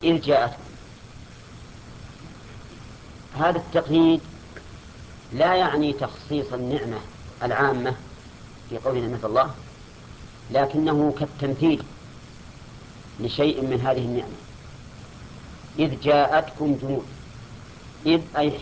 إذ جاءتكم. هذا التقييد لا يعني تخصيص النعمة العامة في قول نعمة الله، لكنه كالتمثيل لشيء من هذه النعمة. إذ جاءتكم جنود، إذ أي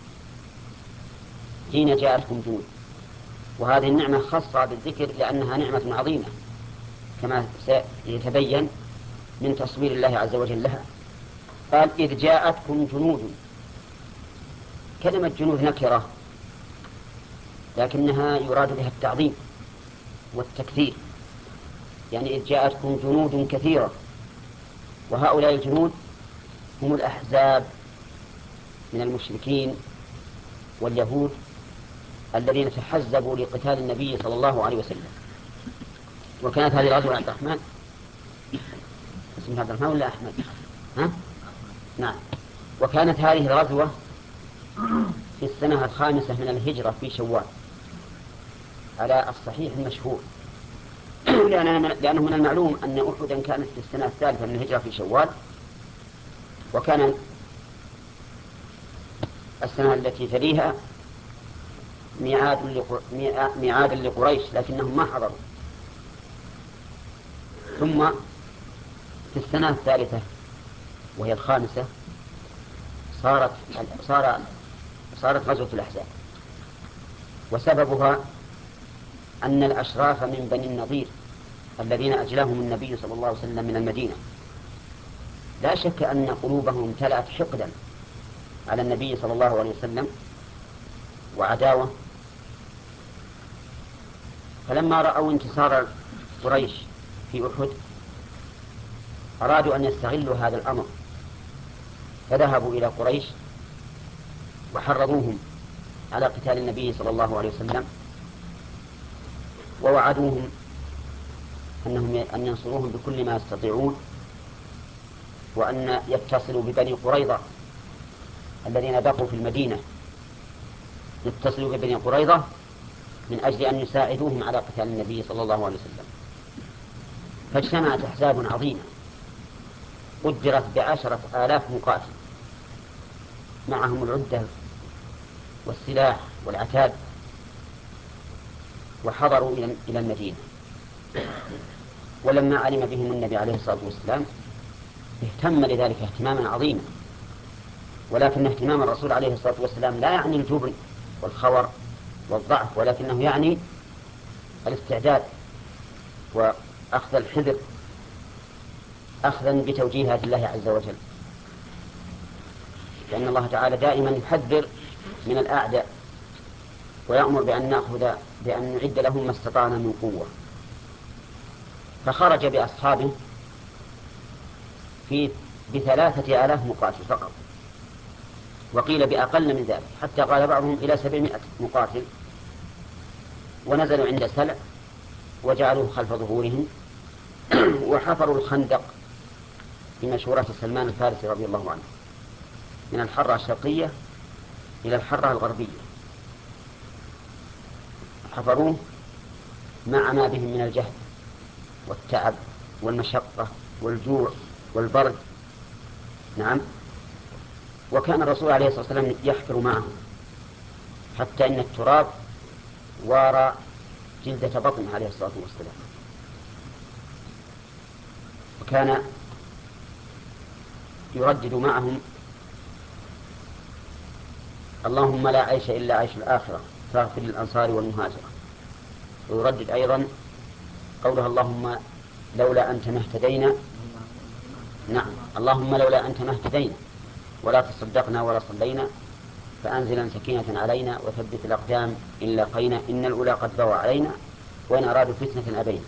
حين جاءتكم جنود، وهذه النعمة خاصة بالذكر لأنها نعمة عظيمة كما سيتبين من تصوير الله عز وجل لها. قال إذ جاءتكم جنود. كلمة جنود نكرة لكنها يراد بها التعظيم والتكثير، يعني إذ جاءتكم جنود كثيرة، وهؤلاء الجنود هم الأحزاب من المشركين واليهود الذين تحزبوا لقتال النبي صلى الله عليه وسلم. وكانت هذه الغزوة عبد الرحمن، اسمها عبد الرحمن ولا أحمد؟ نعم. وكانت هذه الغزوة في السنة 5 من الهجرة في شوال على الصحيح المشهور، لأنه من المعلوم أن أحدا كانت في السنة 3 من الهجرة في شوال، وكان السنة التي تليها ميعاد لقريش لكنهم ما حضروا. ثم في السنة 3 وهي 5 صارت غزوة الأحزاب، وسببها أن الأشراف من بني النضير الذين أجلاهم النبي صلى الله عليه وسلم من المدينة لا شك أن قلوبهم امتلأت حقدا على النبي صلى الله عليه وسلم وعداوة. فلما رأوا انتصار قريش في أحد أرادوا أن يستغلوا هذا الأمر، فذهبوا إلى قريش وحرضوهم على قتال النبي صلى الله عليه وسلم، ووعدوهم أن ينصروهم بكل ما يستطيعون، وأن يتصلوا ببني قريظة الذين بقوا في المدينة، يتصلوا ببني قريظة من أجل أن يساعدوهم على قتال النبي صلى الله عليه وسلم. فاجتمعت أحزاب عظيمة قدرت ب10,000 مقاتل، معهم العدة والسلاح والعتاد، وحضروا إلى المدينة. ولما علم بهم النبي عليه الصلاة والسلام اهتم لذلك اهتماما عظيما، ولكن اهتمام الرسول عليه الصلاة والسلام لا يعني الجبن والخور والضعف، ولكنه يعني الاستعداد وأخذ الحذر أخذا بتوجيهات الله عز وجل، لأن الله تعالى دائما يحذر من الأعداء ويأمر بأن نعد لهم ما استطعنا من قوة. فخرج بأصحابه ب3,000 مقاتل فقط، وقيل بأقل من ذلك، حتى قال بعضهم إلى 700 مقاتل. ونزلوا عند سلع وجعلوه خلف ظهورهم وحفروا الخندق بمشورة سلمان الفارسي رضي الله عنه من الحرة الشرقية إلى الحرة الغربية، حفروه مع ما بهم من الجهد والتعب والمشقة والجوع والبرد. نعم. وكان الرسول عليه الصلاة والسلام يحفر معهم حتى إن التراب وارى جلدة بطنه عليه الصلاة والسلام. وكان يردد معهم اللهم لا عيش إلا عيش الآخرة فاغفر للأنصار والمهاجرة. ويردد أيضا قولها اللهم لولا أنت ما اهتدينا. نعم، اللهم لولا أنت ما اهتدينا ولا تصدقنا ولا صلينا فأنزلا سكينة علينا وثبت الأقدام إن لاقينا إن الأولى قد بوى علينا وإن أرادوا فتنة أبينا.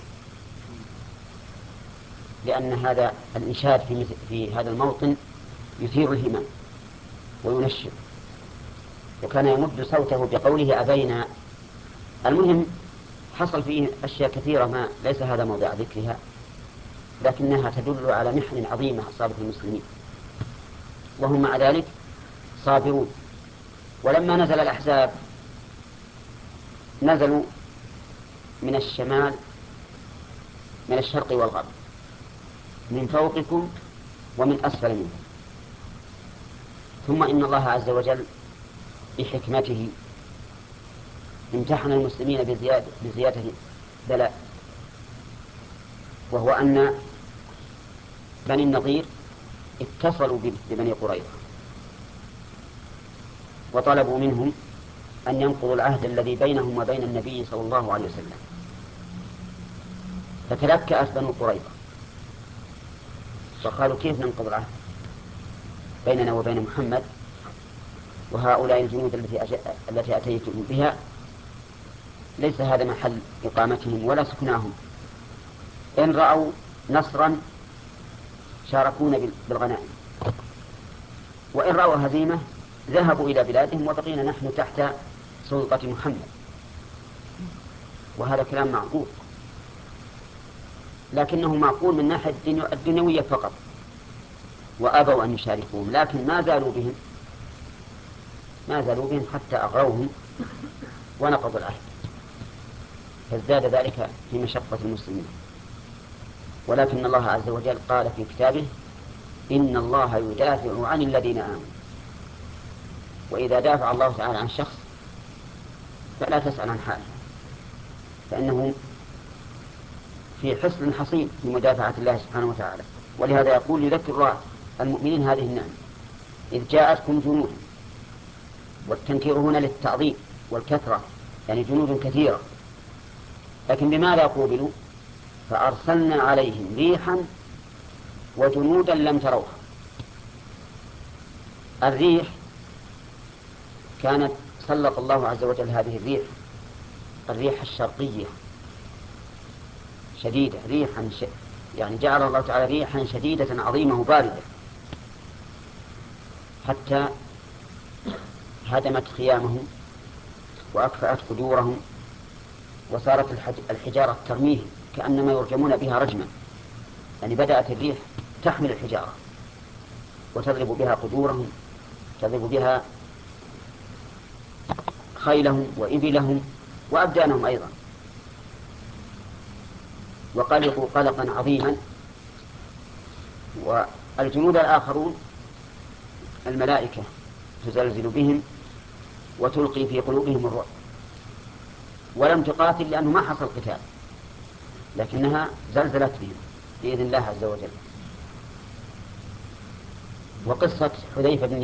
لأن هذا الإنشاد في هذا الموطن يثير الهمم وينشط، وكان يمد صوته بقوله أبينا. المهم حصل فيه أشياء كثيرة ما ليس هذا موضع ذكرها، لكنها تدل على محن عظيمة أصابت المسلمين، وهم مع ذلك صابرون. ولما نزل الأحزاب نزلوا من الشمال، من الشرق والغرب، من فوقكم ومن أسفل منه. ثم إن الله عز وجل بحكمته امتحن المسلمين بزيادة بلاء، وهو أن بني النضير اتصلوا ببني قريظة وطلبوا منهم أن ينقضوا العهد الذي بينهم وبين النبي صلى الله عليه وسلم، فتلكأت بنو قريظة وقالوا كيف ننقض العهد بيننا وبين محمد وهؤلاء الجنود التي أتيتم بها ليس هذا محل إقامتهم ولا سكناهم، إن رأوا نصرا شاركونا بالغنائم، وإن رأوا هزيمة ذهبوا إلى بلادهم وبقينا نحن تحت سلطة محمد. وهذا كلام معقول، لكنه معقول من ناحية الدنيوية فقط، وأبوا أن يشاركوهم، لكن ما زالوا بهم حتى أغروهم ونقضوا العهد، فازداد ذلك في مشقة المسلمين. ولكن الله عز وجل قال في كتابه إن الله يدافع عن الذين آمنوا، وإذا دافع الله تعالى عن شخص فلا تسأل عن حاله، فإنه في حصن حصين في مدافعة الله سبحانه وتعالى. ولهذا يقول يذكر المؤمنين هذه النعمة إذ جاءتكم جنود، والتنكير هنا للتعظيم والكثرة، يعني جنود كثيرة، لكن بماذا قوبلوا؟ فأرسلنا عليهم ريحا وجنودا لم تروها. الريح كانت سلط الله عز وجل هذه الريح الشرقية شديدة، يعني جعل الله تعالى ريحا شديدة عظيمة باردة حتى هدمت خيامهم وأكفأت قدورهم، وصارت الحجارة ترميهم كأنما يرجمون بها رجما، يعني بدأت الريح تحمل الحجارة وتضرب بها قدورهم، تضرب بها خيلهم وإبلهم وأبدانهم أيضا، وقلقوا قلقا عظيما. والجنود الآخرون الملائكة تزلزل بهم وتلقي في قلوبهم الرعب، ولم تقاتل لأنه ما حصل قتال، لكنها زلزلت بهم بإذن الله عز وجل. وقصة حذيفة بن